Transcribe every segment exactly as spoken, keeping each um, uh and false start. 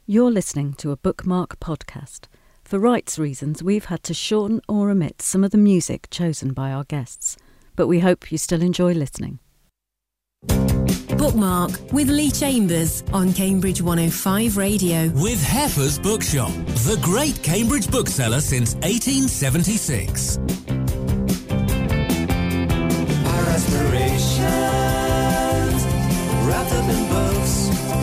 You're listening to a Bookmark podcast. For rights reasons, we've had to shorten or omit some of the music chosen by our guests, but we hope you still enjoy listening. Bookmark with Lee Chambers on Cambridge one oh five Radio. With Heffer's Bookshop, the great Cambridge bookseller since eighteen seventy-six. Our aspirations wrapped up in books.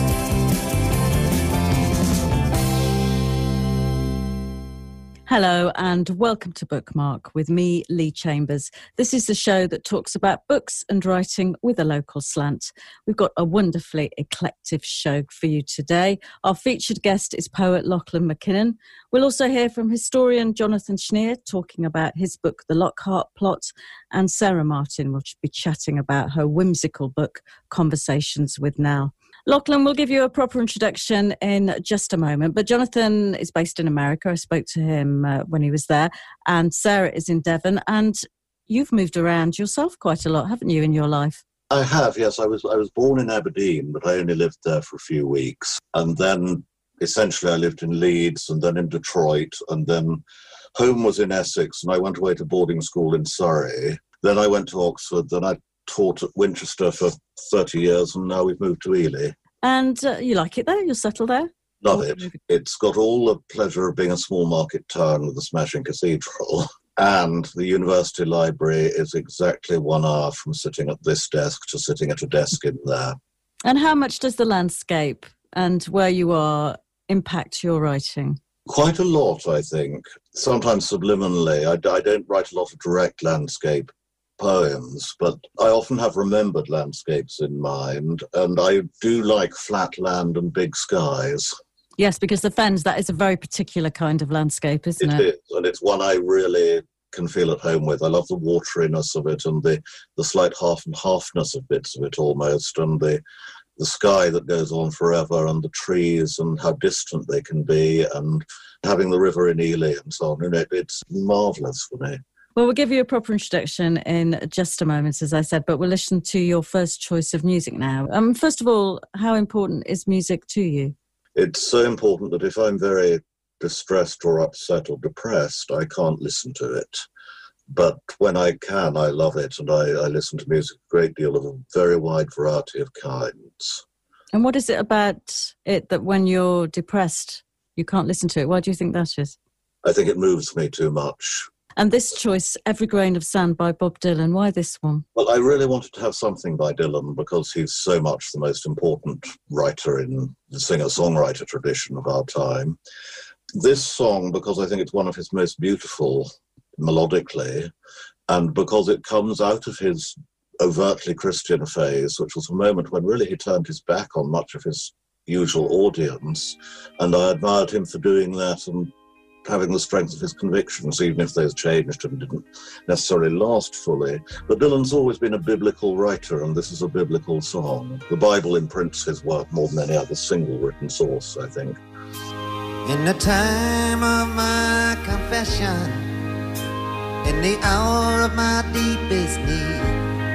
Hello and welcome to Bookmark with me, Lee Chambers. This is the show that talks about books and writing with a local slant. We've got a wonderfully eclectic show for you today. Our featured guest is poet Lachlan McKinnon. We'll also hear from historian Jonathan Schneer talking about his book, The Lockhart Plot, and Sarah Martin will be chatting about her whimsical book, Conversations with Nell. Lachlan, we'll give you a proper introduction in just a moment, but Jonathan is based in America. I spoke to him uh, when he was there, and Sarah is in Devon, and you've moved around yourself quite a lot, haven't you, in your life? I have, yes. I was I was born in Aberdeen, but I only lived there for a few weeks, and then essentially I lived in Leeds, and then in Detroit, and then home was in Essex, and I went away to boarding school in Surrey. Then I went to Oxford, then I taught at Winchester for thirty years, and now we've moved to Ely. And uh, you like it there? You're settled there? Love it. It's got all the pleasure of being a small market town with a smashing cathedral. And the university library is exactly one hour from sitting at this desk to sitting at a desk in there. And how much does the landscape and where you are impact your writing? Quite a lot, I think. Sometimes subliminally. I, I don't write a lot of direct landscape poems, but I often have remembered landscapes in mind, and I do like flat land and big skies. Yes, because the Fens, that is a very particular kind of landscape, isn't it? It is, and it's one I really can feel at home with. I love the wateriness of it and the, the slight half and halfness of bits of it almost, and the the sky that goes on forever, and the trees and how distant they can be, and having the river in Ely and so on. You know, it's marvellous for me. Well, we'll give you a proper introduction in just a moment, as I said, but we'll listen to your first choice of music now. Um, first of all, how important is music to you? It's so important that if I'm very distressed or upset or depressed, I can't listen to it. But when I can, I love it, and I, I listen to music a great deal of a very wide variety of kinds. And what is it about it that when you're depressed, you can't listen to it? Why do you think that is? I think it moves me too much. And this choice, Every Grain of Sand by Bob Dylan, why this one? Well, I really wanted to have something by Dylan because he's so much the most important writer in the singer-songwriter tradition of our time. This song, because I think it's one of his most beautiful melodically, and because it comes out of his overtly Christian phase, which was a moment when really he turned his back on much of his usual audience, and I admired him for doing that and having the strength of his convictions, even if those changed and didn't necessarily last fully. But Dylan's always been a biblical writer, and this is a biblical song. The Bible imprints his work more than any other single written source, I think. In the time of my confession, in the hour of my deepest need,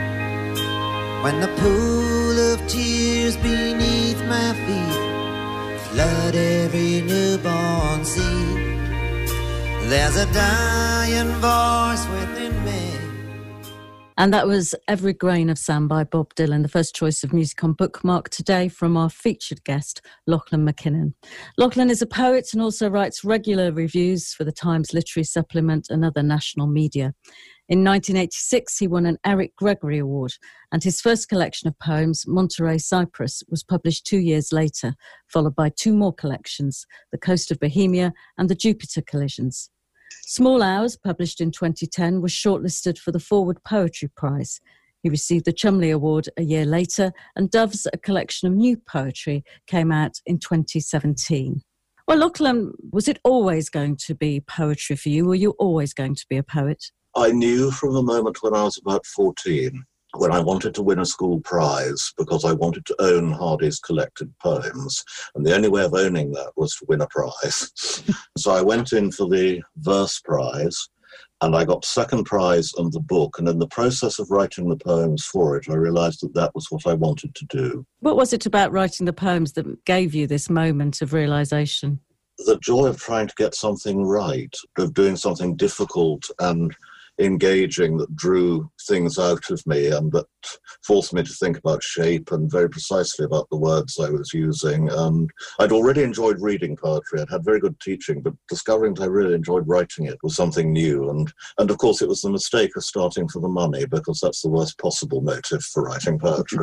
when the pool of tears beneath my feet flood every newborn seed, there's a dying voice within me. And that was Every Grain of Sand by Bob Dylan, the first choice of music on Bookmark today from our featured guest, Lachlan McKinnon. Lachlan is a poet and also writes regular reviews for the Times Literary Supplement and other national media. In nineteen eighty-six, he won an Eric Gregory Award, and his first collection of poems, Monterey Cypress, was published two years later, followed by two more collections, The Coast of Bohemia and The Jupiter Collisions. Small Hours, published in twenty ten, was shortlisted for the Forward Poetry Prize. He received the Chumley Award a year later, and Doves, a collection of new poetry, came out in twenty seventeen. Well, Lachlan, was it always going to be poetry for you? Were you always going to be a poet? I knew from the moment when I was about fourteen, when I wanted to win a school prize, because I wanted to own Hardy's collected poems, and the only way of owning that was to win a prize. So I went in for the verse prize, And I got second prize and the book. And in the process of writing the poems for it, I realised that that was what I wanted to do. What was it about writing the poems that gave you this moment of realisation? The joy of trying to get something right, of doing something difficult and engaging that drew things out of me and that forced me to think about shape and very precisely about the words I was using. And I'd already enjoyed reading poetry. I'd had very good teaching, but discovering that I really enjoyed writing it was something new. And, and of course, it was the mistake of starting for the money, because that's the worst possible motive for writing poetry.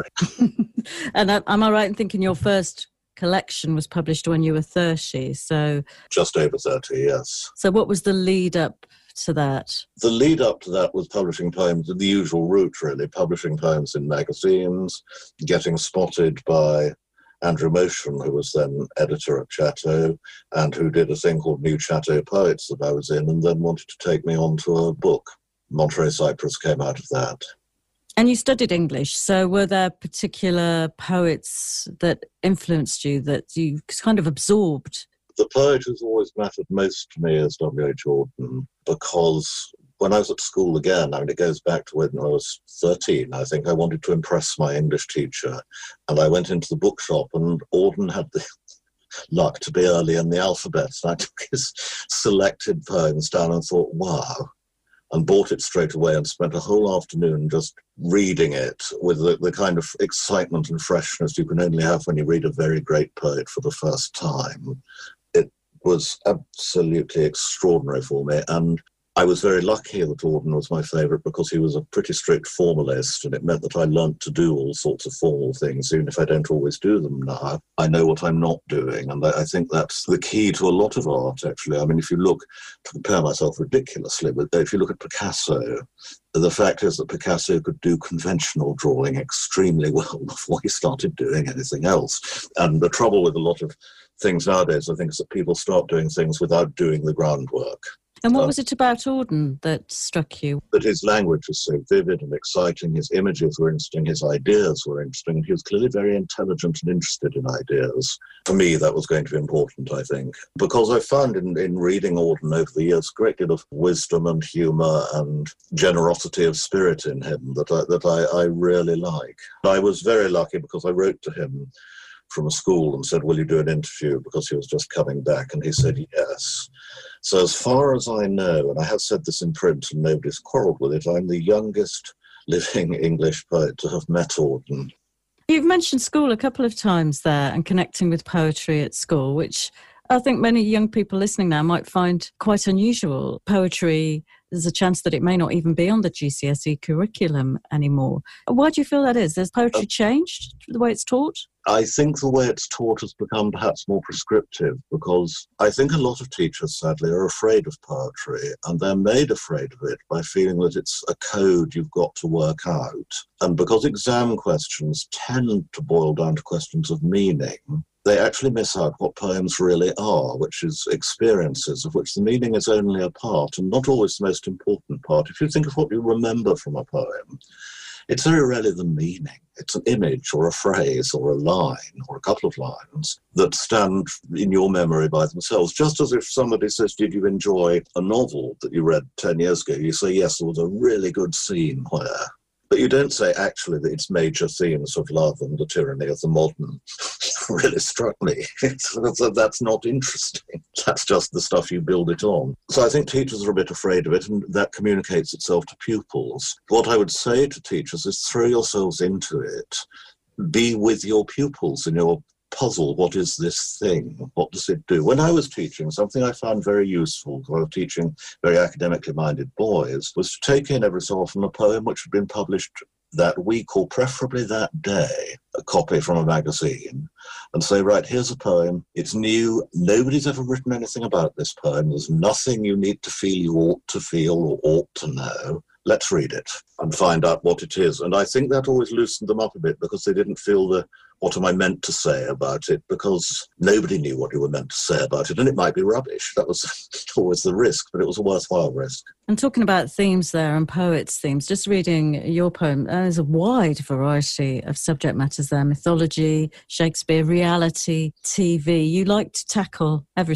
And am I right in thinking your first collection was published when you were thirty? So just over thirty, yes. So what was the lead up to that? The lead up to that was publishing poems, the usual route really, publishing poems in magazines, getting spotted by Andrew Motion, who was then editor at Chatto, and who did a thing called New Chatto Poets that I was in, and then wanted to take me on to a book. Monterey Cypress came out of that. And you studied English, so were there particular poets that influenced you, that you kind of absorbed? The poet who's always mattered most to me is W H Auden, because when I was at school again, I mean, it goes back to when I was thirteen, I think I wanted to impress my English teacher. And I went into the bookshop and Auden had the luck to be early in the alphabet. And I took his selected poems down and thought, wow, and bought it straight away and spent a whole afternoon just reading it with the, the kind of excitement and freshness you can only have when you read a very great poet for the first time. It was absolutely extraordinary for me, and I was very lucky that Auden was my favourite because he was a pretty strict formalist, and it meant that I learnt to do all sorts of formal things. Even if I don't always do them now, I know what I'm not doing, and I think that's the key to a lot of art, actually. I mean, if you look, to compare myself ridiculously, but if you look at Picasso, the fact is that Picasso could do conventional drawing extremely well before he started doing anything else. And the trouble with a lot of things nowadays, I think, is that people start doing things without doing the groundwork. And what was it about Auden that struck you? That his language was so vivid and exciting, his images were interesting, his ideas were interesting. He was clearly very intelligent and interested in ideas. For me, that was going to be important, I think, because I found in, in reading Auden over the years a great deal of wisdom and humour and generosity of spirit in him that I, that I, I really like. I was very lucky because I wrote to him from a school and said, will you do an interview, because he was just coming back, and he said yes. So as far as I know, and I have said this in print and nobody's quarrelled with it, I'm the youngest living English poet to have met Auden. You've mentioned school a couple of times there and connecting with poetry at school, which I think many young people listening now might find quite unusual. Poetry, there's a chance that it may not even be on the G C S E curriculum anymore. Why do you feel that is? Has poetry changed the way it's taught? I think the way it's taught has become perhaps more prescriptive, because I think a lot of teachers, sadly, are afraid of poetry, and they're made afraid of it by feeling that it's a code you've got to work out. And because exam questions tend to boil down to questions of meaning, they actually miss out what poems really are, which is experiences of which the meaning is only a part, and not always the most important part. If you think of what you remember from a poem, it's very rarely the meaning. It's an image or a phrase or a line or a couple of lines that stand in your memory by themselves. Just as if somebody says, did you enjoy a novel that you read ten years ago? You say, yes, there was a really good scene where. But you don't say, actually, that its major themes of love and the tyranny of the modern really struck me. That's not interesting. That's just the stuff you build it on. So I think teachers are a bit afraid of it, and that communicates itself to pupils. What I would say to teachers is throw yourselves into it. Be with your pupils in your puzzle. What is this thing? What does it do? When I was teaching, something I found very useful when I was teaching very academically minded boys was to take in every so often a poem which had been published that week or preferably that day, a copy from a magazine, and say, right, here's a poem. It's new. Nobody's ever written anything about this poem. There's nothing you need to feel you ought to feel or ought to know. Let's read it and find out what it is. And I think that always loosened them up a bit, because they didn't feel the, what am I meant to say about it, because nobody knew what you were meant to say about it, and it might be rubbish. That was always the risk, but it was a worthwhile risk. And talking about themes there and poets' themes, just reading your poem, there's a wide variety of subject matters there: mythology, Shakespeare, reality, T V. You like to tackle everything.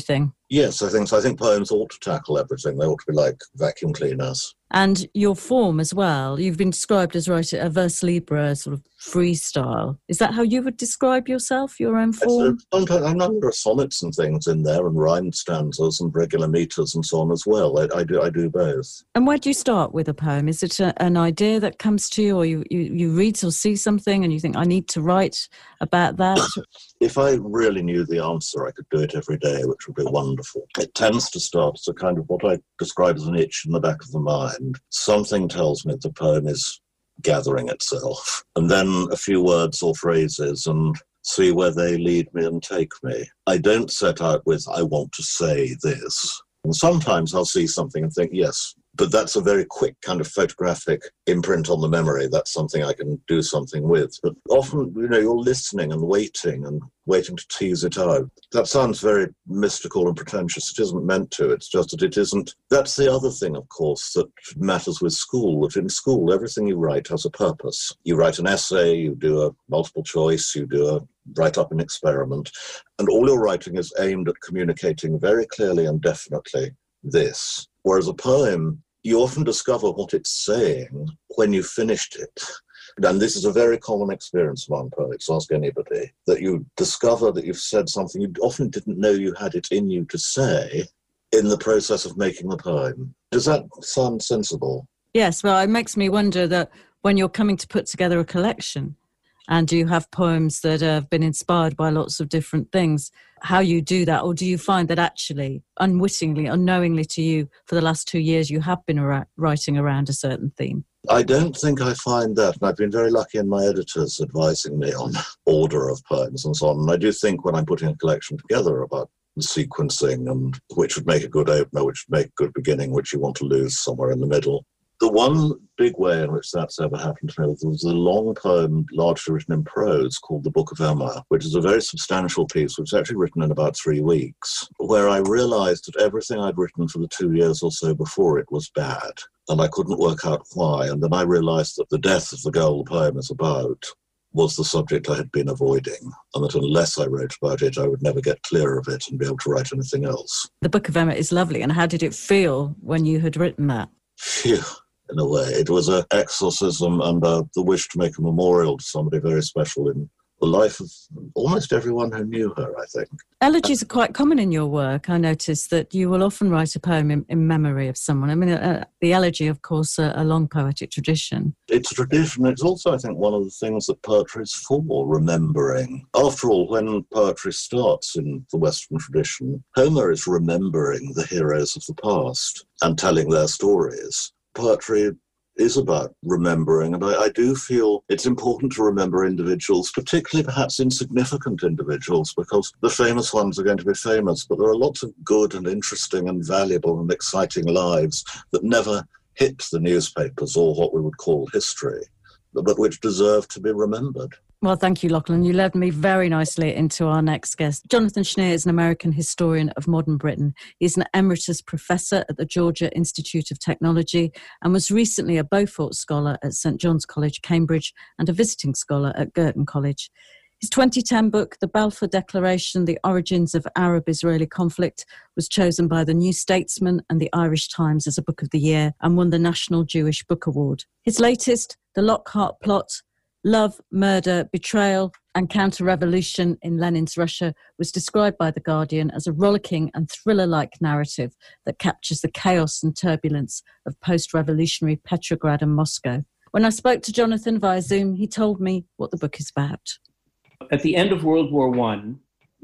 Yes, I think so. I think poems ought to tackle everything. They ought to be like vacuum cleaners. And your form as well. You've been described as writing a verse libre, sort of freestyle. Is that how you would describe yourself, your own form? Sometimes I know there are sonnets and things in there, and rhymed stanzas and regular meters and so on as well. I, I do I do both. And where do you start with a poem? Is it a, an idea that comes to you, or you, you, you read or see something and you think, I need to write about that? If I really knew the answer, I could do it every day, which would be wonderful. It tends to start as a kind of what I describe as an itch in the back of the mind. Something tells me the poem is gathering itself. And then a few words or phrases and see where they lead me and take me. I don't set out with, I want to say this. And sometimes I'll see something and think, yes, but that's a very quick kind of photographic imprint on the memory. That's something I can do something with. But often, you know, you're listening and waiting and waiting to tease it out. That sounds very mystical and pretentious. It isn't meant to. It's just that it isn't. That's the other thing, of course, that matters with school. That in school, everything you write has a purpose. You write an essay, you do a multiple choice, you do a write up an experiment, and all your writing is aimed at communicating very clearly and definitely this. Whereas a poem, you often discover what it's saying when you've finished it. And this is a very common experience among poets, ask anybody, that you discover that you've said something you often didn't know you had it in you to say in the process of making the poem. Does that sound sensible? Yes, well, it makes me wonder that when you're coming to put together a collection, and you have poems that have been inspired by lots of different things, how you do that, or do you find that actually, unwittingly, unknowingly to you, for the last two years, you have been ar- writing around a certain theme? I don't think I find that, and I've been very lucky in my editors advising me on order of poems and so on. And I do think when I'm putting a collection together about the sequencing and which would make a good opener, which would make a good beginning, which you want to lose somewhere in the middle. The one big way in which that's ever happened to me was a long poem, largely written in prose, called The Book of Emma, which is a very substantial piece, which was actually written in about three weeks, where I realised that everything I'd written for the two years or so before it was bad, and I couldn't work out why. And then I realised that the death of the girl the poem is about was the subject I had been avoiding, and that unless I wrote about it, I would never get clear of it and be able to write anything else. The Book of Emma is lovely, and how did it feel when you had written that? Phew. In a way, it was an exorcism and uh, the wish to make a memorial to somebody very special in the life of almost everyone who knew her, I think. Elegies are quite common in your work. I noticed that you will often write a poem in, in memory of someone. I mean, uh, the elegy, of course, uh, a long poetic tradition. It's a tradition. It's also, I think, one of the things that poetry is for, remembering. After all, when poetry starts in the Western tradition, Homer is remembering the heroes of the past and telling their stories. Poetry is about remembering, and I, I do feel it's important to remember individuals, particularly perhaps insignificant individuals, because the famous ones are going to be famous, but there are lots of good and interesting and valuable and exciting lives that never hit the newspapers or what we would call history, but which deserve to be remembered. Well, thank you, Lachlan. You led me very nicely into our next guest. Jonathan Schneer is an American historian of modern Britain. He's an emeritus professor at the Georgia Institute of Technology and was recently a Beaufort Scholar at Saint John's College, Cambridge, and a visiting scholar at Girton College. His twenty ten book, The Balfour Declaration, The Origins of Arab-Israeli Conflict, was chosen by the New Statesman and the Irish Times as a Book of the Year and won the National Jewish Book Award. His latest, The Lockhart Plot, Love, Murder, Betrayal and Counter-Revolution in Lenin's Russia, was described by The Guardian as a rollicking and thriller-like narrative that captures the chaos and turbulence of post-revolutionary Petrograd and Moscow. When I spoke to Jonathan via Zoom, he told me what the book is about. At the end of World War One,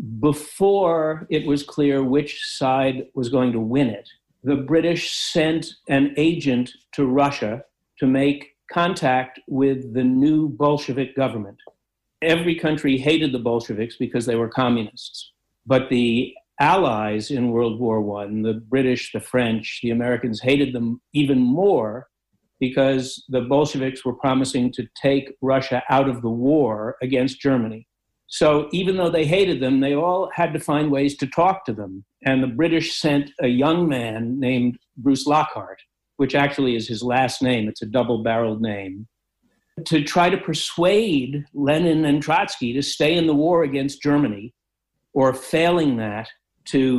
before it was clear which side was going to win it, the British sent an agent to Russia to make contact with the new Bolshevik government. Every country hated the Bolsheviks because they were communists. But the allies in World War One, the British, the French, the Americans, hated them even more because the Bolsheviks were promising to take Russia out of the war against Germany. So even though they hated them, they all had to find ways to talk to them. And the British sent a young man named Bruce Lockhart, which actually is his last name, it's a double-barreled name, to try to persuade Lenin and Trotsky to stay in the war against Germany, or failing that, to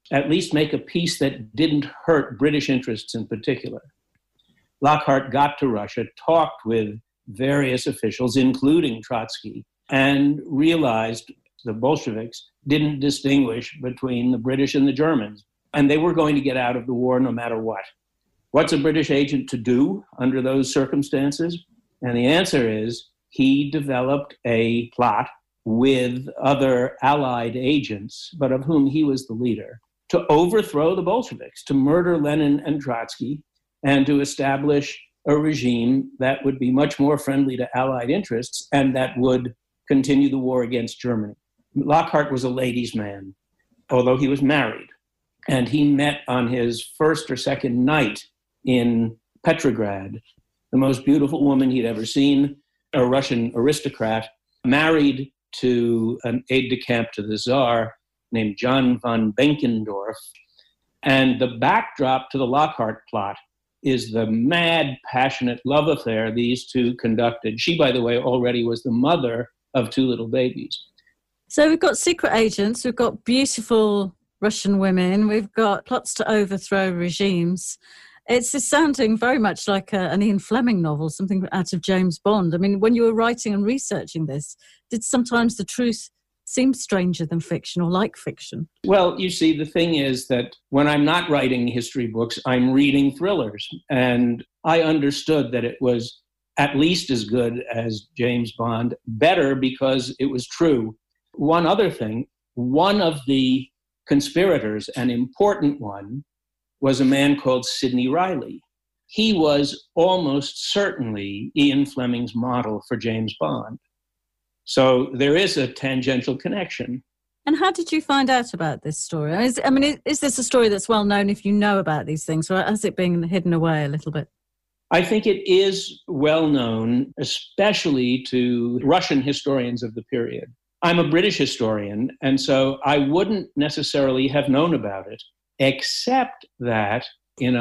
at least make a peace that didn't hurt British interests in particular. Lockhart got to Russia, talked with various officials, including Trotsky, and realized the Bolsheviks didn't distinguish between the British and the Germans, and they were going to get out of the war no matter what. What's a British agent to do under those circumstances? And the answer is he developed a plot with other Allied agents, but of whom he was the leader, to overthrow the Bolsheviks, to murder Lenin and Trotsky, and to establish a regime that would be much more friendly to Allied interests and that would continue the war against Germany. Lockhart was a ladies' man, although he was married. And he met on his first or second night in Petrograd the most beautiful woman he'd ever seen, a Russian aristocrat, married to an aide-de-camp to the Tsar named John von Benkendorf. And the backdrop to the Lockhart plot is the mad, passionate love affair these two conducted. She, by the way, already was the mother of two little babies. So we've got secret agents, we've got beautiful Russian women, we've got plots to overthrow regimes. It's sounding very much like a, an Ian Fleming novel, something out of James Bond. I mean, when you were writing and researching this, did sometimes the truth seem stranger than fiction or like fiction? Well, you see, the thing is that when I'm not writing history books, I'm reading thrillers. And I understood that it was at least as good as James Bond, better because it was true. One other thing, one of the conspirators, an important one, was a man called Sidney Riley. He was almost certainly Ian Fleming's model for James Bond. So there is a tangential connection. And how did you find out about this story? Is, I mean, is, is this a story that's well known if you know about these things, or has it been hidden away a little bit? I think it is well known, especially to Russian historians of the period. I'm a British historian, and so I wouldn't necessarily have known about it, except that in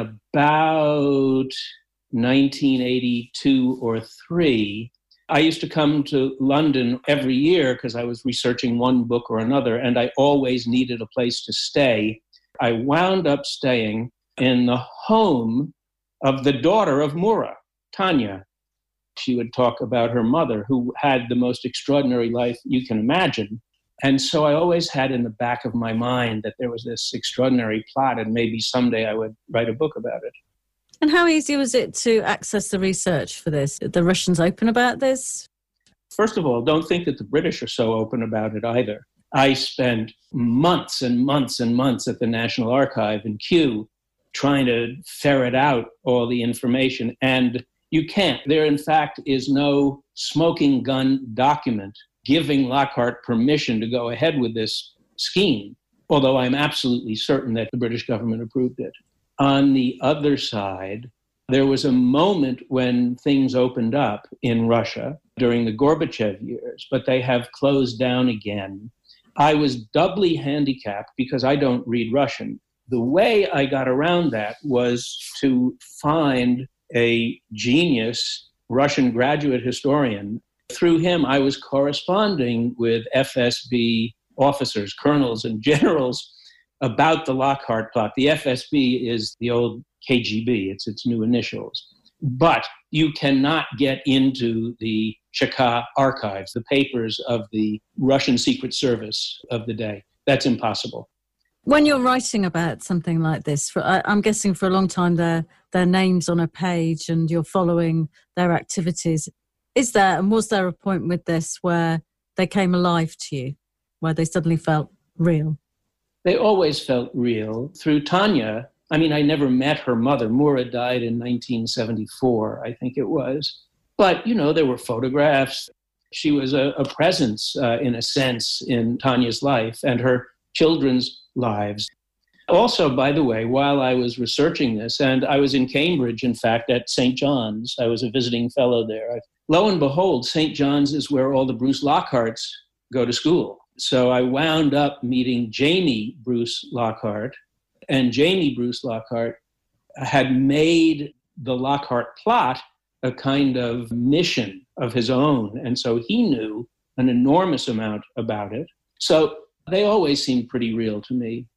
about nineteen eighty-two or three, I used to come to London every year because I was researching one book or another, and I always needed a place to stay. I wound up staying in the home of the daughter of Murat, Tanya. She would talk about her mother, who had the most extraordinary life you can imagine. And so I always had in the back of my mind that there was this extraordinary plot, and maybe someday I would write a book about it. And how easy was it to access the research for this? Are the Russians open about this? First of all, don't think that the British are so open about it either. I spent months and months and months at the National Archive in Kew trying to ferret out all the information, and you can't. There, in fact, is no smoking gun document giving Lockhart permission to go ahead with this scheme, although I'm absolutely certain that the British government approved it. On the other side, there was a moment when things opened up in Russia during the Gorbachev years, but they have closed down again. I was doubly handicapped because I don't read Russian. The way I got around that was to find a genius Russian graduate historian. Through him, I was corresponding with F S B officers, colonels, and generals about the Lockhart plot. The F S B is the old K G B, it's its new initials. But you cannot get into the Cheka archives, the papers of the Russian Secret Service of the day. That's impossible. When you're writing about something like this, for, I, I'm guessing for a long time their their names on a page and you're following their activities. Is there, and was there a point with this where they came alive to you, where they suddenly felt real? They always felt real. Through Tanya, I mean, I never met her mother. Murat died in nineteen seventy-four, I think it was. But, you know, there were photographs. She was a, a presence, uh, in a sense, in Tanya's life and her children's lives. Also, by the way, while I was researching this, and I was in Cambridge, in fact, at Saint John's, I was a visiting fellow there. Lo and behold, Saint John's is where all the Bruce Lockharts go to school. So I wound up meeting Jamie Bruce Lockhart, and Jamie Bruce Lockhart had made the Lockhart plot a kind of mission of his own. And so he knew an enormous amount about it. So they always seemed pretty real to me.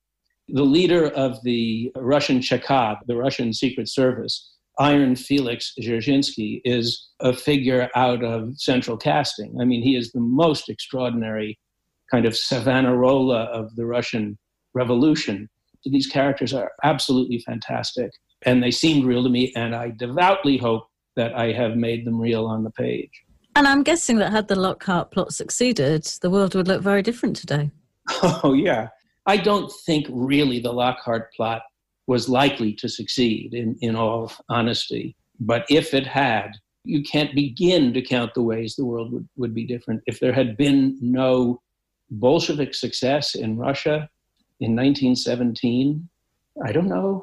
The leader of the Russian Chekha, the Russian Secret Service, Iron Felix Dzerzhinsky, is a figure out of central casting. I mean, he is the most extraordinary kind of Savonarola of the Russian Revolution. These characters are absolutely fantastic, and they seemed real to me, and I devoutly hope that I have made them real on the page. And I'm guessing that had the Lockhart plot succeeded, the world would look very different today. Oh, yeah. I don't think really the Lockhart plot was likely to succeed, in, in all honesty. But if it had, you can't begin to count the ways the world would, would be different. If there had been no Bolshevik success in Russia in nineteen seventeen, I don't know.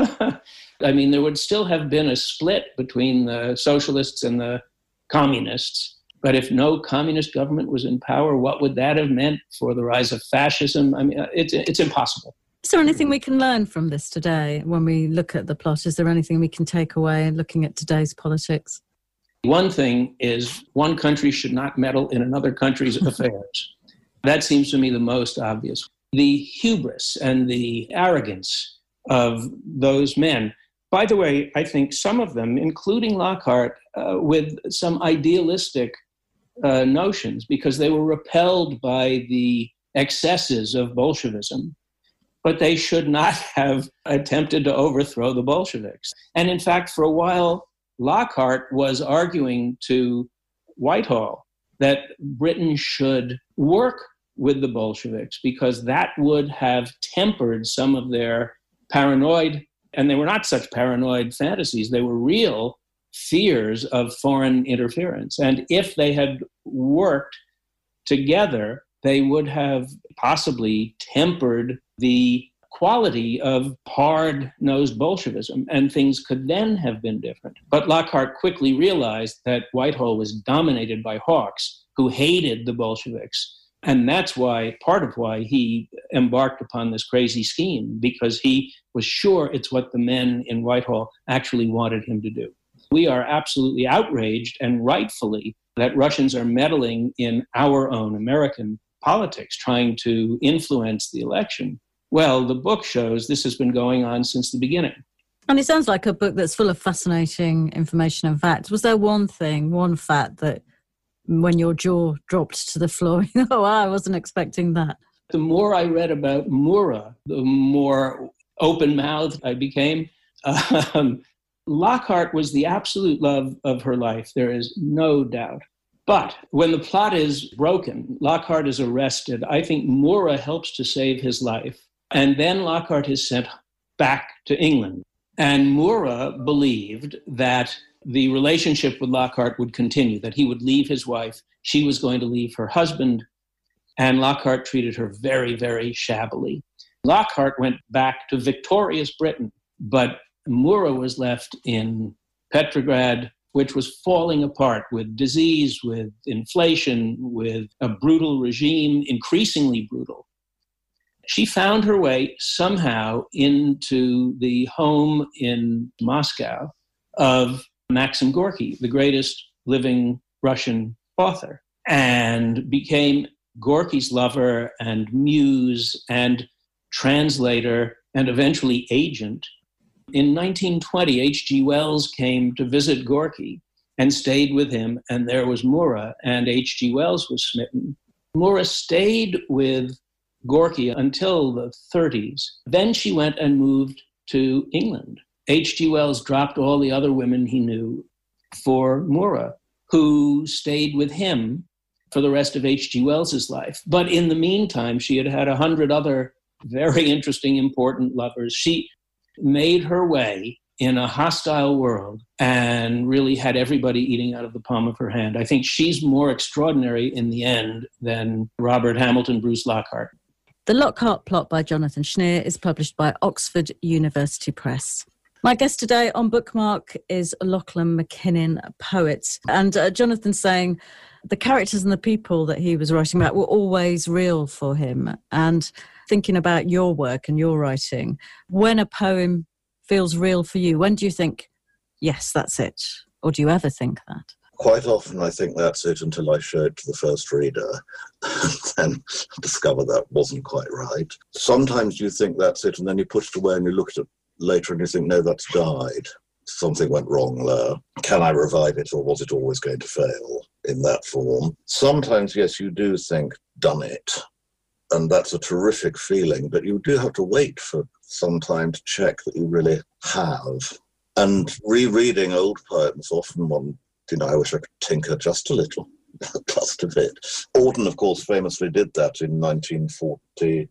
I mean, there would still have been a split between the socialists and the communists. But if no communist government was in power, what would that have meant for the rise of fascism? I mean, it's it's impossible. Is there anything we can learn from this today when we look at the plot? Is there anything we can take away looking at today's politics? One thing is one country should not meddle in another country's affairs. That seems to me the most obvious. The hubris and the arrogance of those men. By the way, I think some of them, including Lockhart, uh, with some idealistic uh, notions, because they were repelled by the excesses of Bolshevism, but they should not have attempted to overthrow the Bolsheviks. And in fact, for a while, Lockhart was arguing to Whitehall that Britain should work with the Bolsheviks because that would have tempered some of their paranoid, and they were not such paranoid fantasies, they were real fears of foreign interference. And if they had worked together, they would have possibly tempered the quality of hard-nosed Bolshevism, and things could then have been different. But Lockhart quickly realized that Whitehall was dominated by hawks who hated the Bolsheviks. And that's why, part of why he embarked upon this crazy scheme, because he was sure it's what the men in Whitehall actually wanted him to do. We are absolutely outraged, and rightfully, that Russians are meddling in our own American politics, trying to influence the election. Well, the book shows this has been going on since the beginning. And it sounds like a book that's full of fascinating information and facts. Was there one thing, one fact that when your jaw dropped to the floor, oh, I wasn't expecting that? The more I read about Murat, the more open-mouthed I became. Um, Lockhart was the absolute love of her life. There is no doubt. But when the plot is broken, Lockhart is arrested. I think Murat helps to save his life. And then Lockhart is sent back to England. And Murat believed that the relationship with Lockhart would continue, that he would leave his wife, she was going to leave her husband, and Lockhart treated her very, very shabbily. Lockhart went back to victorious Britain, but Murat was left in Petrograd, which was falling apart with disease, with inflation, with a brutal regime, increasingly brutal. She found her way somehow into the home in Moscow of Maxim Gorky, the greatest living Russian author, and became Gorky's lover and muse and translator and eventually agent. In nineteen twenty, H G Wells came to visit Gorky and stayed with him, and there was Murat, and H G Wells was smitten. Murat stayed with Gorky until the thirties. Then she went and moved to England. H G Wells dropped all the other women he knew for Murat, who stayed with him for the rest of H G Wells's life. But in the meantime, she had had a hundred other very interesting, important lovers. She made her way in a hostile world and really had everybody eating out of the palm of her hand. I think she's more extraordinary in the end than Robert Hamilton Bruce Lockhart. The Lockhart Plot by Jonathan Schneer is published by Oxford University Press. My guest today on Bookmark is Lachlan Mackinnon, a poet. And uh, Jonathan's saying the characters and the people that he was writing about were always real for him. And thinking about your work and your writing, when a poem feels real for you, when do you think, yes, that's it? Or do you ever think that? Quite often I think that's it until I show it to the first reader and then discover that wasn't quite right. Sometimes you think that's it and then you put it away and you look at it later and you think, no, that's died. Something went wrong there. Can I revive it, or was it always going to fail in that form? Sometimes, yes, you do think, done it. And that's a terrific feeling, but you do have to wait for some time to check that you really have. And rereading old poems, often one, you know, I wish I could tinker just a little, just a bit. Auden, of course, famously did that in nineteen forty-five,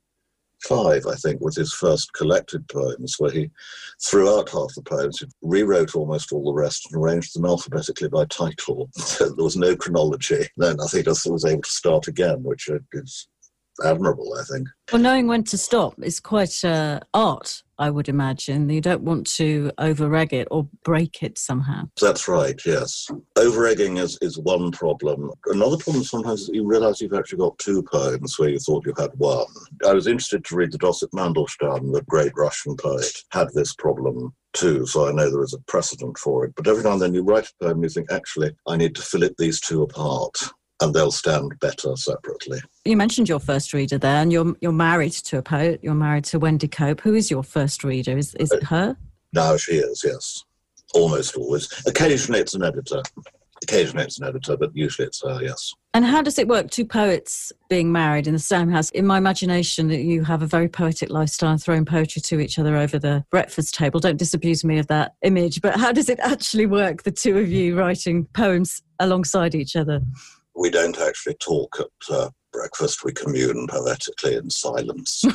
I think, with his first collected poems, where he threw out half the poems, he rewrote almost all the rest and arranged them alphabetically by title. So there was no chronology. No, nothing, just was able to start again, which is admirable, I think. Well, knowing when to stop is quite uh, art, I would imagine. You don't want to over-egg it or break it somehow. That's right, yes. Over-egging is, is one problem. Another problem sometimes is that you realise you've actually got two poems where you thought you had one. I was interested to read the Dosset Mandelstam, the great Russian poet, had this problem too, so I know there is a precedent for it. But every now and then you write a poem and you think, actually, I need to fillet these two apart, and they'll stand better separately. You mentioned your first reader there, and you're you're married to a poet. You're married to Wendy Cope. Who is your first reader? Is is it her? No, she is, yes. Almost always. Occasionally it's an editor. Occasionally it's an editor, but usually it's her, yes. And how does it work, two poets being married in the same house? In my imagination, that you have a very poetic lifestyle and throwing poetry to each other over the breakfast table. Don't disabuse me of that image, but how does it actually work, the two of you writing poems alongside each other? We don't actually talk at uh, breakfast. We commune poetically in silence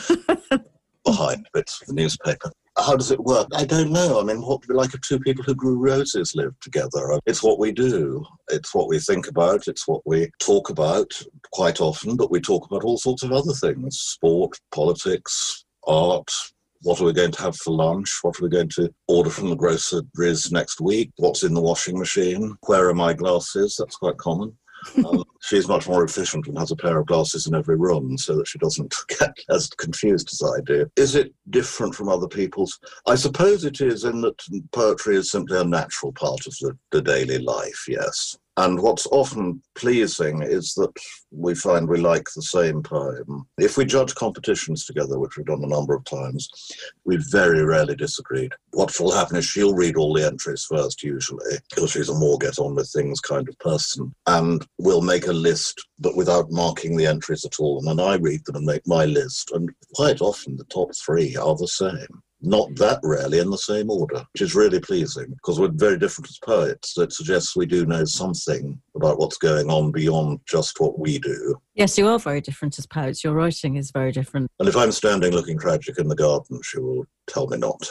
behind bits of the newspaper. How does it work? I don't know. I mean, what would be like if two people who grew roses lived together? It's what we do. It's what we think about. It's what we talk about quite often, but we talk about all sorts of other things. Sport, politics, art. What are we going to have for lunch? What are we going to order from the groceries next week? What's in the washing machine? Where are my glasses? That's quite common. um, she's much more efficient and has a pair of glasses in every room so that she doesn't get as confused as I do. Is it different from other people's? I suppose it is, in that poetry is simply a natural part of the, the daily life, yes. And what's often pleasing is that we find we like the same poem. If we judge competitions together, which we've done a number of times, we've very rarely disagreed. What will happen is she'll read all the entries first, usually, because she's a more get-on-with-things kind of person, and we'll make a list, but without marking the entries at all. And then I read them and make my list, and quite often the top three are the same. Not that rarely in the same order, which is really pleasing, because we're very different as poets. That suggests we do know something about what's going on beyond just what we do. Yes, you are very different as poets. Your writing is very different. And if I'm standing looking tragic in the garden, she will tell me not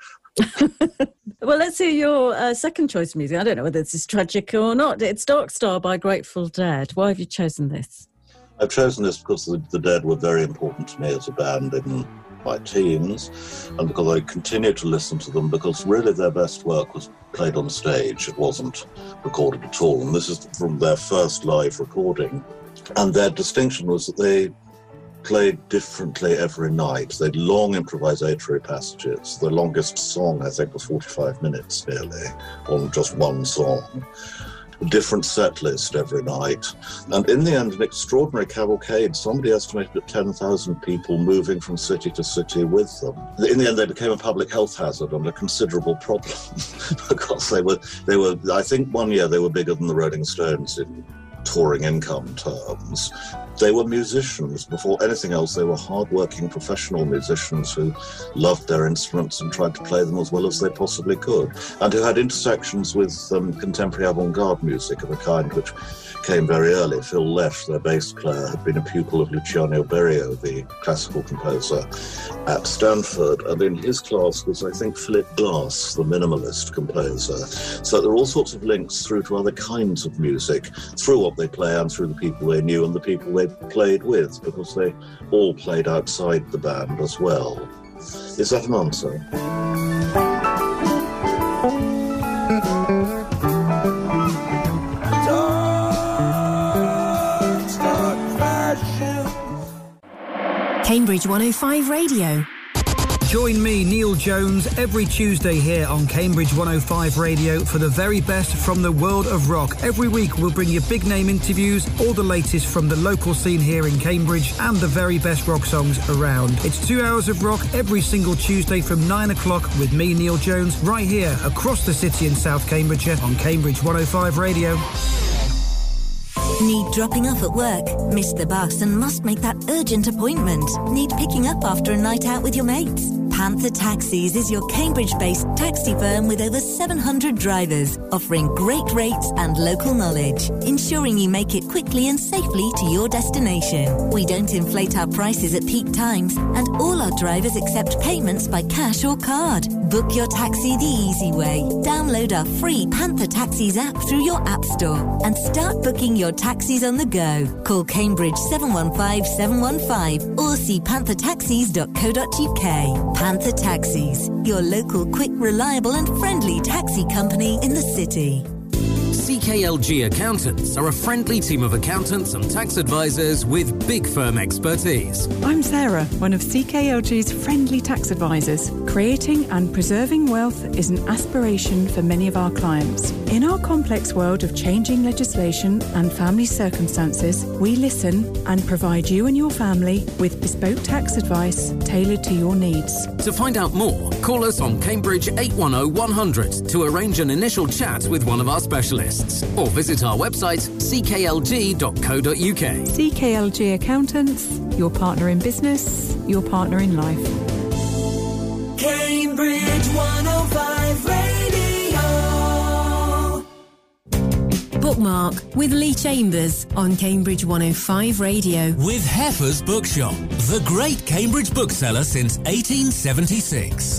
to. Well, let's hear your uh, second choice music. I don't know whether this is tragic or not. It's Dark Star by Grateful Dead. Why have you chosen this? I've chosen this because the, the Dead were very important to me as a band in my teens, and because I continue to listen to them, because really their best work was played on stage. It wasn't recorded at all. And this is from their first live recording. And their distinction was that they played differently every night. They'd long improvisatory passages. The longest song, I think, was forty-five minutes nearly, on just one song. A different set list every night. And in the end, an extraordinary cavalcade. Somebody estimated at ten thousand people moving from city to city with them. In the end, they became a public health hazard and a considerable problem because they were, they were, I think one year they were bigger than the Rolling Stones in touring income terms. They were musicians. Before anything else, they were hard-working professional musicians who loved their instruments and tried to play them as well as they possibly could, and who had intersections with um, contemporary avant-garde music of a kind which came very early. Phil Lesh, their bass player, had been a pupil of Luciano Berio, the classical composer at Stanford, and in his class was, I think, Philip Glass, the minimalist composer. So there are all sorts of links through to other kinds of music, through what they play and through the people they knew and the people they played with, because they all played outside the band as well. Is that an answer? Cambridge one oh five Radio. Join me, Neil Jones, every Tuesday here on Cambridge one oh five Radio for the very best from the world of rock. Every week we'll bring you big name interviews, all the latest from the local scene here in Cambridge and the very best rock songs around. It's two hours of rock every single Tuesday from nine o'clock with me, Neil Jones, right here across the city in South Cambridgeshire on Cambridge one oh five Radio. Need dropping off at work? Missed the bus and must make that urgent appointment? Need picking up after a night out with your mates? Panther Taxis is your Cambridge-based taxi firm with over seven hundred drivers, offering great rates and local knowledge, ensuring you make it quickly and safely to your destination. We don't inflate our prices at peak times, and all our drivers accept payments by cash or card. Book your taxi the easy way. Download our free Panther Taxis app through your app store and start booking your taxis on the go. Call Cambridge seven one five seven one five or see panther taxis dot co dot uk. Panther Taxis, your local, quick, reliable and friendly taxi company in the city. C K L G Accountants are a friendly team of accountants and tax advisors with big firm expertise. I'm Sarah, one of C K L G's friendly tax advisors. Creating and preserving wealth is an aspiration for many of our clients. In our complex world of changing legislation and family circumstances, we listen and provide you and your family with bespoke tax advice tailored to your needs. To find out more, call us on Cambridge eight one zero one hundred to arrange an initial chat with one of our specialists, or visit our website c k l g dot co dot u k. C K L G Accountants, your partner in business, your partner in life. Cambridge one oh five Radio. Bookmark with Lee Chambers on Cambridge one oh five Radio. With Heffer's Bookshop, the great Cambridge bookseller since eighteen seventy-six.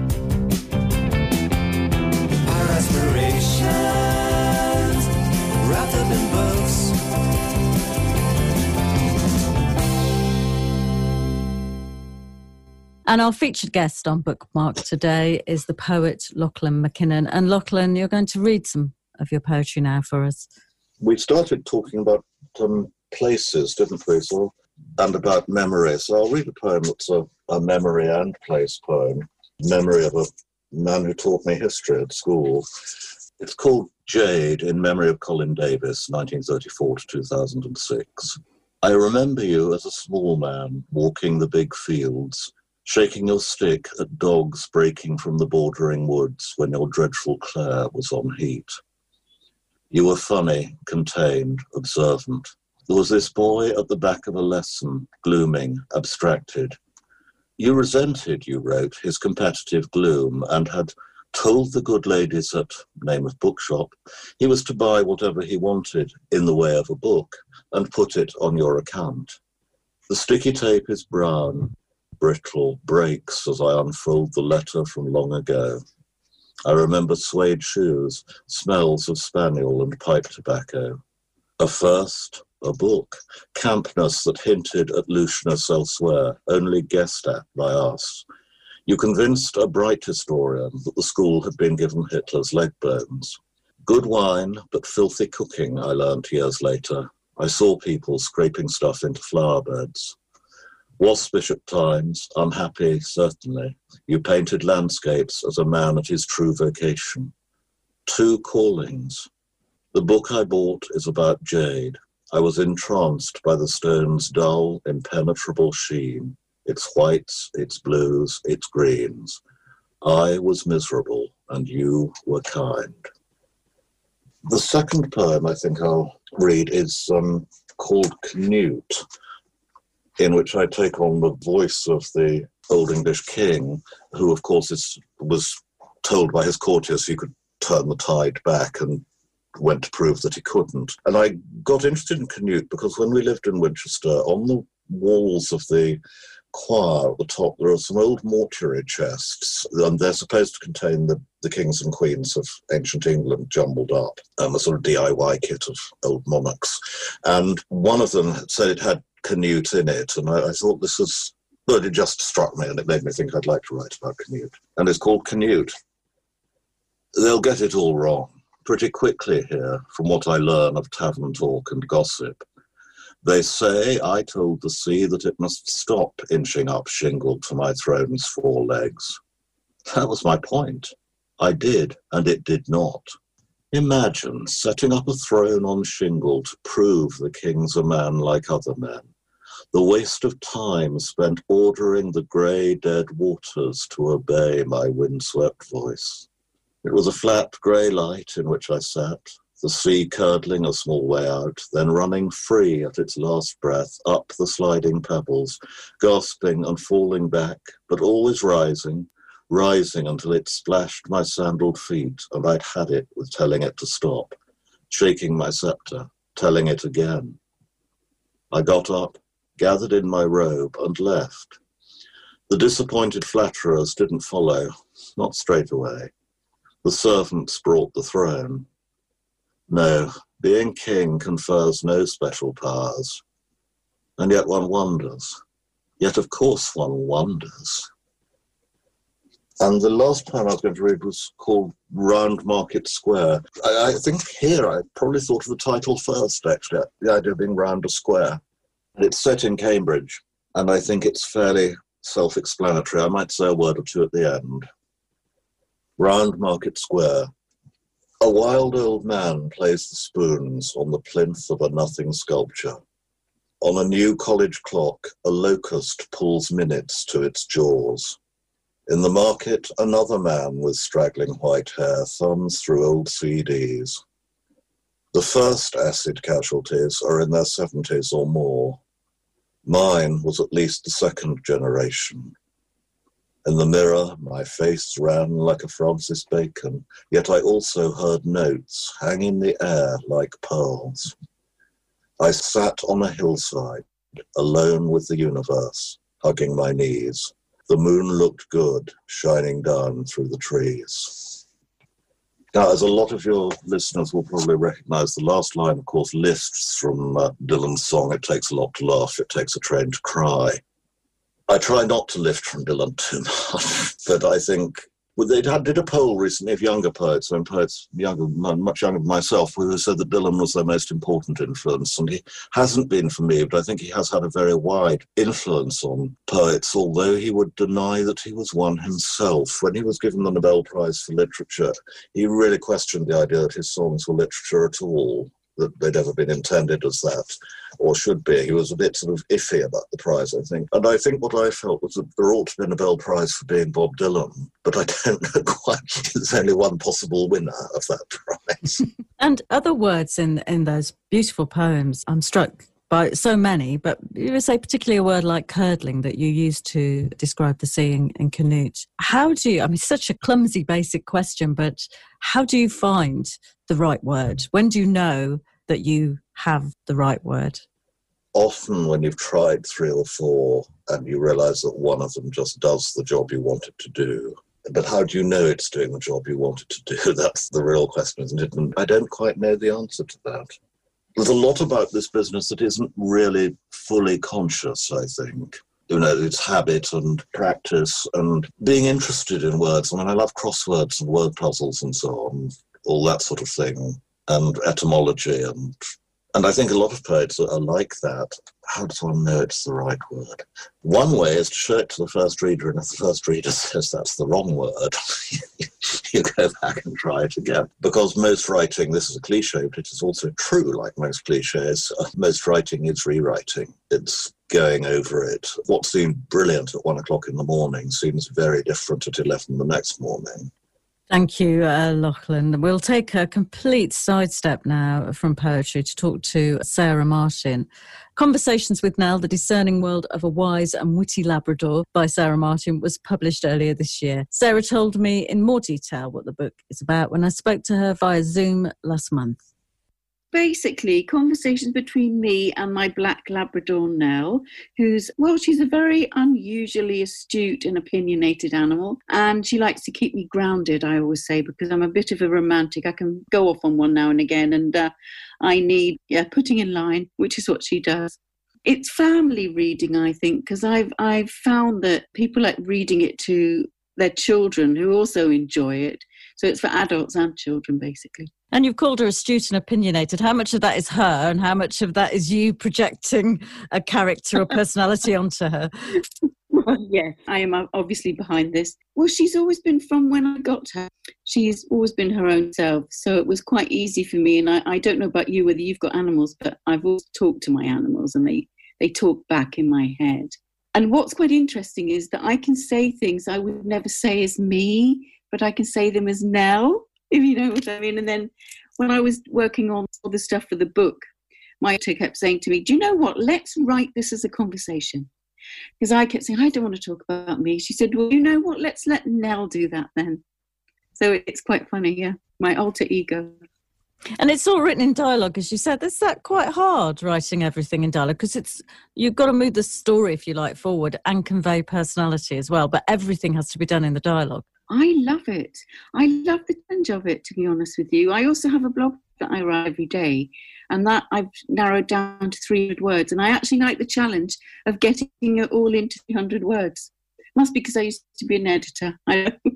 Our aspirations wrapped up in books. And our featured guest on Bookmark today is the poet Lachlan Mackinnon. And Lachlan, you're going to read some of your poetry now for us. We started talking about um, places, didn't we? So, and about memory. So I'll read a poem that's a, a memory and place poem. Memory of a man who taught me history at school. It's called Jade, in memory of Colin Davis, nineteen thirty-four to two thousand six. I remember you as a small man walking the big fields, shaking your stick at dogs breaking from the bordering woods when your dreadful Claire was on heat. You were funny, contained, observant. There was this boy at the back of a lesson, glooming, abstracted. You resented, you wrote, his competitive gloom and had told the good ladies at name of bookshop he was to buy whatever he wanted in the way of a book and put it on your account. The sticky tape is brown, brittle, breaks as I unfold the letter from long ago. I remember suede shoes, smells of spaniel and pipe tobacco. A first, a book, campness that hinted at looseness elsewhere, only guessed at by us. You convinced a bright historian that the school had been given Hitler's leg bones. Good wine, but filthy cooking, I learnt years later. I saw people scraping stuff into flower beds. Waspish at times, unhappy, certainly. You painted landscapes as a man at his true vocation. Two callings. The book I bought is about Jade. I was entranced by the stone's dull, impenetrable sheen. Its whites, its blues, its greens. I was miserable, and you were kind. The second poem I think I'll read is um, called Canute, in which I take on the voice of the Old English king, who, of course, is, was told by his courtiers he could turn the tide back and went to prove that he couldn't. And I got interested in Canute because when we lived in Winchester, on the walls of the choir at the top, there are some old mortuary chests, and they're supposed to contain the, the kings and queens of ancient England jumbled up, um, a sort of D I Y kit of old monarchs. And one of them said it had Canute in it, and I, I thought this was, well, it just struck me, and it made me think I'd like to write about Canute. And it's called Canute. They'll get it all wrong pretty quickly here, from what I learn of tavern talk and gossip. They say I told the sea that it must stop inching up shingle to my throne's four legs. That was my point. I did, and it did not. Imagine setting up a throne on shingle to prove the king's a man like other men. The waste of time spent ordering the grey dead waters to obey my windswept voice. It was a flat grey light in which I sat, the sea curdling a small way out, then running free at its last breath up the sliding pebbles, gasping and falling back, but always rising, rising until it splashed my sandaled feet, and I'd had it with telling it to stop, shaking my scepter, telling it again. I got up, gathered in my robe, and left. The disappointed flatterers didn't follow, not straight away. The servants brought the throne. No, being king confers no special powers. And yet one wonders. Yet of course one wonders. And the last poem I was going to read was called Round Market Square. I, I think here I probably thought of the title first, actually, the idea of being round a square. It's set in Cambridge, and I think it's fairly self-explanatory. I might say a word or two at the end. Round Market Square. A wild old man plays the spoons on the plinth of a nothing sculpture. On a new college clock, a locust pulls minutes to its jaws. In the market, another man with straggling white hair thumbs through old C Ds. The first acid casualties are in their seventies or more. Mine was at least the second generation. In the mirror, my face ran like a Francis Bacon, yet I also heard notes hang in the air like pearls. I sat on a hillside, alone with the universe, hugging my knees. The moon looked good, shining down through the trees. Now, as a lot of your listeners will probably recognize, the last line, of course, lifts from uh, Dylan's song, It Takes a Lot to Laugh, It Takes a Train to Cry. I try not to lift from Dylan too much, but I think well, they did a poll recently of younger poets, and poets younger, much younger than myself, who said that Dylan was their most important influence, and he hasn't been for me, but I think he has had a very wide influence on poets, although he would deny that he was one himself. When he was given the Nobel Prize for Literature, he really questioned the idea that his songs were literature at all, that they'd ever been intended as that, or should be. He was a bit sort of iffy about the prize, I think. And I think what I felt was that there ought to be a Nobel Prize for being Bob Dylan, but I don't know quite. There's only one possible winner of that prize. And other words in, in those beautiful poems, I'm struck by so many, but you would say particularly a word like curdling that you used to describe the sea in, in Canute. How do you, I mean, such a clumsy basic question, but how do you find the right word? When do you know that you have the right word? Often when you've tried three or four and you realise that one of them just does the job you want it to do. But how do you know it's doing the job you want it to do? That's the real question, isn't it? And I don't quite know the answer to that. There's a lot about this business that isn't really fully conscious, I think. You know, it's habit and practice and being interested in words. I mean, I love crosswords and word puzzles and so on, all that sort of thing, and etymology. And and I think a lot of poets are like that. How does one know it's the right word? One way is to show it to the first reader, and if the first reader says that's the wrong word, you go back and try it again. Because most writing, this is a cliche, but it is also true, like most cliches, uh, most writing is rewriting. It's going over it. What seemed brilliant at one o'clock in the morning seems very different at eleven the next morning. Thank you, uh, Lachlan. We'll take a complete sidestep now from poetry to talk to Sarah Martin. Conversations with Nell, The Discerning World of a Wise and Witty Labrador by Sarah Martin was published earlier this year. Sarah told me in more detail what the book is about when I spoke to her via Zoom last month. Basically, conversations between me and my black Labrador Nell, who's, well, she's a very unusually astute and opinionated animal, and she likes to keep me grounded, I always say, because I'm a bit of a romantic. I can go off on one now and again, and uh, I need yeah, putting in line, which is what she does. It's family reading, I think, because I've, I've found that people like reading it to their children who also enjoy it. So it's for adults and children, basically. And you've called her astute and opinionated. How much of that is her and how much of that is you projecting a character or personality onto her? Well, yeah, I am obviously behind this. Well, she's always been from when I got her. She's always been her own self. So it was quite easy for me. And I, I don't know about you, whether you've got animals, but I've always talked to my animals and they, they talk back in my head. And what's quite interesting is that I can say things I would never say as me, but I can say them as Nell, if you know what I mean. And then when I was working on all the stuff for the book, my editor kept saying to me, do you know what? Let's write this as a conversation. Because I kept saying, I don't want to talk about me. She said, well, you know what? Let's let Nell do that then. So it's quite funny, yeah. My alter ego. And it's all written in dialogue, as you said. Is that quite hard, writing everything in dialogue? Because it's you've got to move the story, if you like, forward and convey personality as well. But everything has to be done in the dialogue. I love it. I love the challenge of it, to be honest with you. I also have a blog that I write every day, and that I've narrowed down to three hundred words. And I actually like the challenge of getting it all into three hundred words. Must be because I used to be an editor. I know.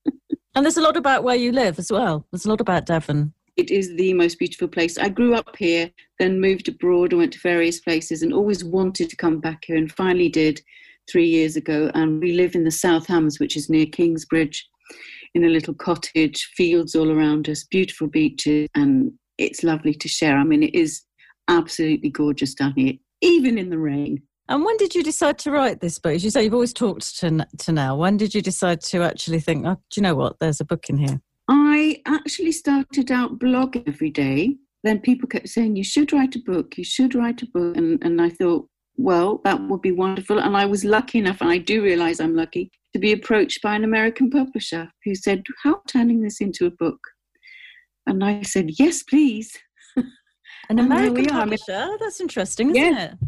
And there's a lot about where you live as well. There's a lot about Devon. It is the most beautiful place. I grew up here, then moved abroad and went to various places and always wanted to come back here and finally did three years ago. And we live in the South Hams, which is near Kingsbridge, in a little cottage, fields all around us, beautiful beaches, and it's lovely to share. I mean, it is absolutely gorgeous down here, even in the rain. And when did you decide to write this book? As you say, you've always talked to, to Nell. When did you decide to actually think, oh, do you know what, there's a book in here? I actually started out blogging every day. Then people kept saying, you should write a book, you should write a book. And, and I thought, well, that would be wonderful. And I was lucky enough, and I do realise I'm lucky, to be approached by an American publisher who said, how about turning this into a book? And I said, yes, please. An American publisher? That's interesting, isn't yeah. it?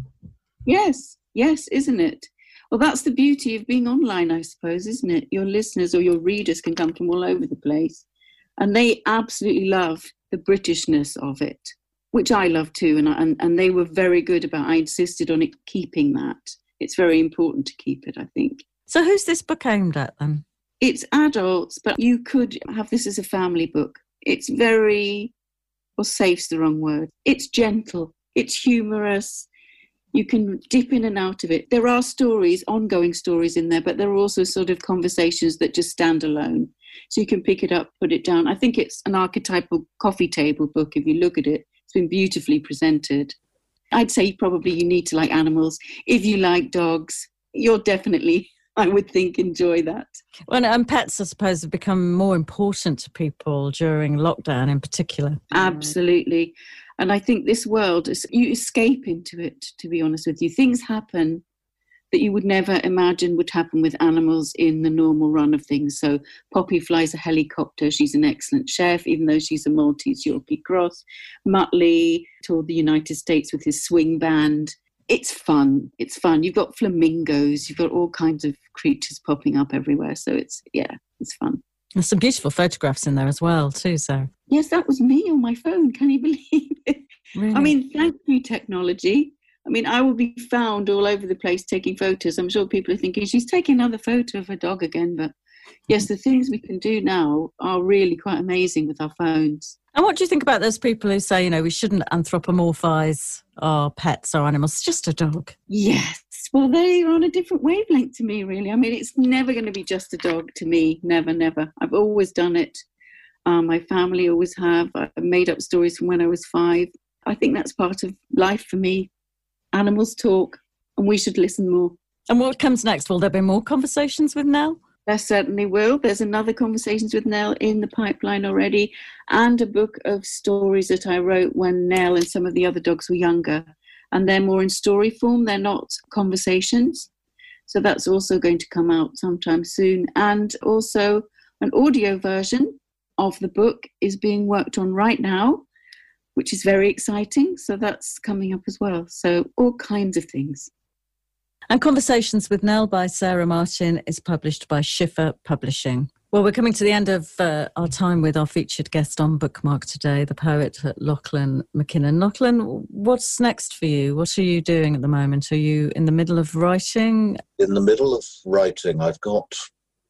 Yes, yes, isn't it? Well, that's the beauty of being online, I suppose, isn't it? Your listeners or your readers can come from all over the place. And they absolutely love the Britishness of it, which I love too. And, I, and and they were very good about, I insisted on it keeping that. It's very important to keep it, I think. So who's this book aimed at then? It's adults, but you could have this as a family book. It's very, well, safe's the wrong word. It's gentle. It's humorous. You can dip in and out of it. There are stories, ongoing stories in there, but there are also sort of conversations that just stand alone. So you can pick it up, put it down. I think it's an archetypal coffee table book if you look at it. It's been beautifully presented. I'd say probably you need to like animals. If you like dogs, you'll definitely, I would think, enjoy that. Well, and pets, I suppose, have become more important to people during lockdown in particular. Absolutely. And I think this world, you escape into it, to be honest with you. Things happen that you would never imagine would happen with animals in the normal run of things. So Poppy flies a helicopter. She's an excellent chef, even though she's a Maltese Yorkie cross. Muttley toured the United States with his swing band. It's fun. It's fun. You've got flamingos. You've got all kinds of creatures popping up everywhere. So it's, yeah, it's fun. There's some beautiful photographs in there as well, too, Sarah. Yes, that was me on my phone. Can you believe it? Really? I mean, thank you, technology. I mean, I will be found all over the place taking photos. I'm sure people are thinking, she's taking another photo of her dog again. But yes, the things we can do now are really quite amazing with our phones. And what do you think about those people who say, you know, we shouldn't anthropomorphise our pets or animals? It's just a dog. Yes. Well, they're on a different wavelength to me, really. I mean, it's never going to be just a dog to me. Never, never. I've always done it. Um, my family always have. I've made up stories from when I was five. I think that's part of life for me. Animals talk, and we should listen more. And what comes next? Will there be more conversations with Nell? There certainly will. There's another Conversations with Nell in the pipeline already, and a book of stories that I wrote when Nell and some of the other dogs were younger. And they're more in story form. They're not conversations. So that's also going to come out sometime soon. And also an audio version of the book is being worked on right now, which is very exciting. So that's coming up as well. So all kinds of things. And Conversations with Nell by Sarah Martin is published by Schiffer Publishing. Well, we're coming to the end of uh, our time with our featured guest on Bookmark today, the poet Lachlan Mackinnon. Lachlan, what's next for you? What are you doing at the moment? Are you in the middle of writing? In the middle of writing. I've got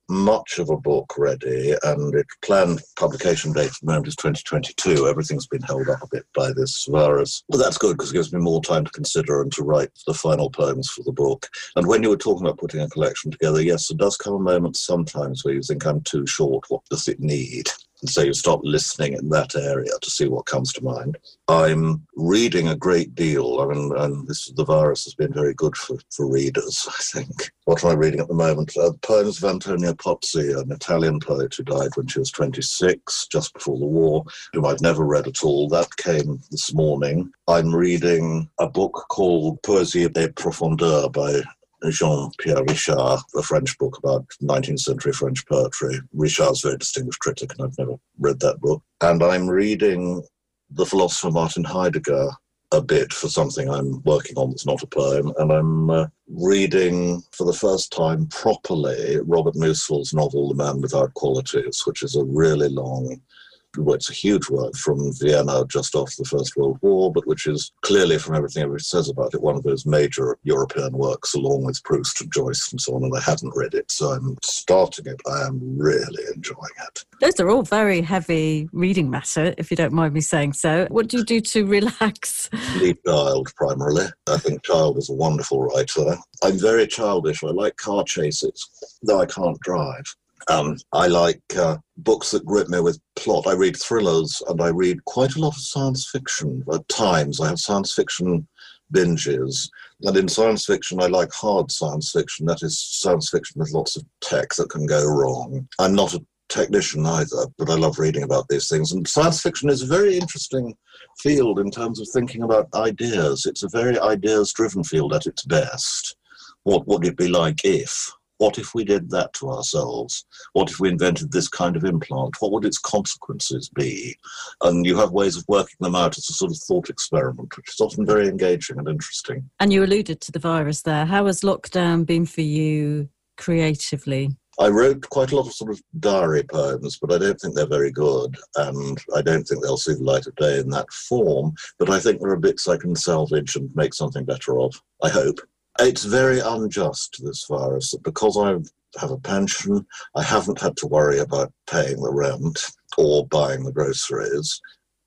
much of a book ready, and its planned publication date at the moment is twenty twenty-two. Everything's been held up a bit by this virus. But that's good because it gives me more time to consider and to write the final poems for the book. And when you were talking about putting a collection together, yes, there does come a moment sometimes where you think I'm too short. What does it need? And so you start listening in that area to see what comes to mind. I'm reading a great deal. I mean, and this, the virus has been very good for, for readers, I think. What am I reading at the moment? Uh, poems of Antonia Pozzi, an Italian poet who died when she was twenty-six, just before the war, whom I'd never read at all. That came this morning. I'm reading a book called Poésie et Profondeur by Jean-Pierre Richard, a French book about nineteenth century French poetry. Richard's a very distinguished critic, and I've never read that book. And I'm reading the philosopher Martin Heidegger a bit for something I'm working on that's not a poem. And I'm uh, reading, for the first time properly, Robert Musil's novel The Man Without Qualities, which is a really long... Well, it's a huge work from Vienna just after the First World War, but which is clearly, from everything everybody says about it, one of those major European works, along with Proust and Joyce and so on, and I hadn't read it, so I'm starting it. I am really enjoying it. Those are all very heavy reading matter, if you don't mind me saying so. What do you do to relax? Read Child, primarily. I think Child is a wonderful writer. I'm very childish. I like car chases, though I can't drive. Um, I like uh, books that grip me with plot. I read thrillers and I read quite a lot of science fiction. At times, I have science fiction binges. And in science fiction, I like hard science fiction. That is science fiction with lots of tech that can go wrong. I'm not a technician either, but I love reading about these things. And science fiction is a very interesting field in terms of thinking about ideas. It's a very ideas-driven field at its best. What would it be like if... What if we did that to ourselves? What if we invented this kind of implant? What would its consequences be? And you have ways of working them out as a sort of thought experiment, which is often very engaging and interesting. And you alluded to the virus there. How has lockdown been for you creatively? I wrote quite a lot of sort of diary poems, but I don't think they're very good, and I don't think they'll see the light of day in that form, but I think there are bits I can salvage and make something better of, I hope. It's very unjust, this virus, that because I have a pension, I haven't had to worry about paying the rent or buying the groceries,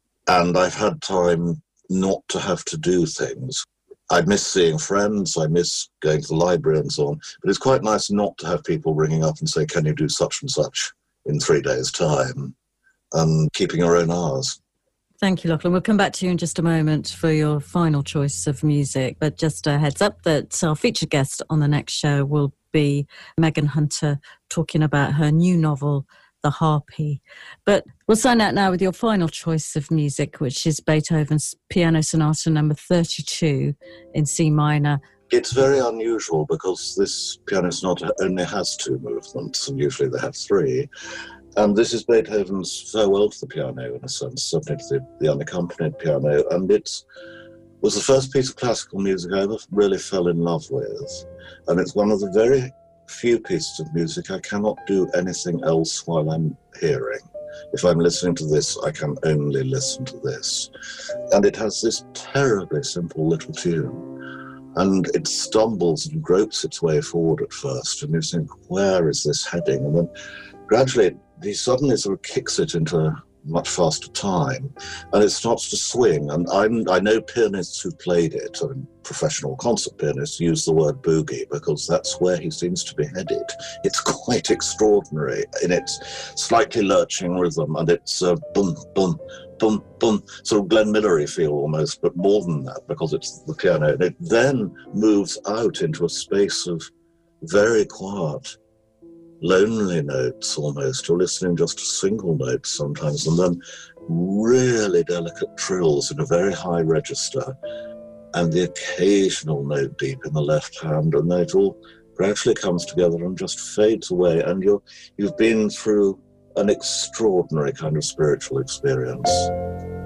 and I've had time not to have to do things. I miss seeing friends, I miss going to the library and so on, but it's quite nice not to have people ringing up and say, can you do such and such in three days' time, and keeping your own hours. Thank you, Lachlan. We'll come back to you in just a moment for your final choice of music. But just a heads up that our featured guest on the next show will be Megan Hunter, talking about her new novel, The Harpy. But we'll sign out now with your final choice of music, which is Beethoven's Piano Sonata number thirty-two in C minor. It's very unusual because this piano sonata only has two movements, and usually they have three. And this is Beethoven's farewell to the piano, in a sense, certainly to the, the unaccompanied piano. And it was the first piece of classical music I ever really fell in love with. And it's one of the very few pieces of music I cannot do anything else while I'm hearing. If I'm listening to this, I can only listen to this. And it has this terribly simple little tune. And it stumbles and gropes its way forward at first. And you think, where is this heading? And then gradually it he suddenly sort of kicks it into a much faster time, and it starts to swing. And I'm, I know pianists who played it, I mean, professional concert pianists, use the word boogie because that's where he seems to be headed. It's quite extraordinary in its slightly lurching rhythm, and it's a boom, boom, boom, boom, sort of Glenn Millery feel almost, but more than that because it's the piano. And it then moves out into a space of very quiet, lonely notes almost. You're listening just to single notes sometimes, and then really delicate trills in a very high register, and the occasional note deep in the left hand, and then it all gradually comes together and just fades away, and you're, you've been through an extraordinary kind of spiritual experience.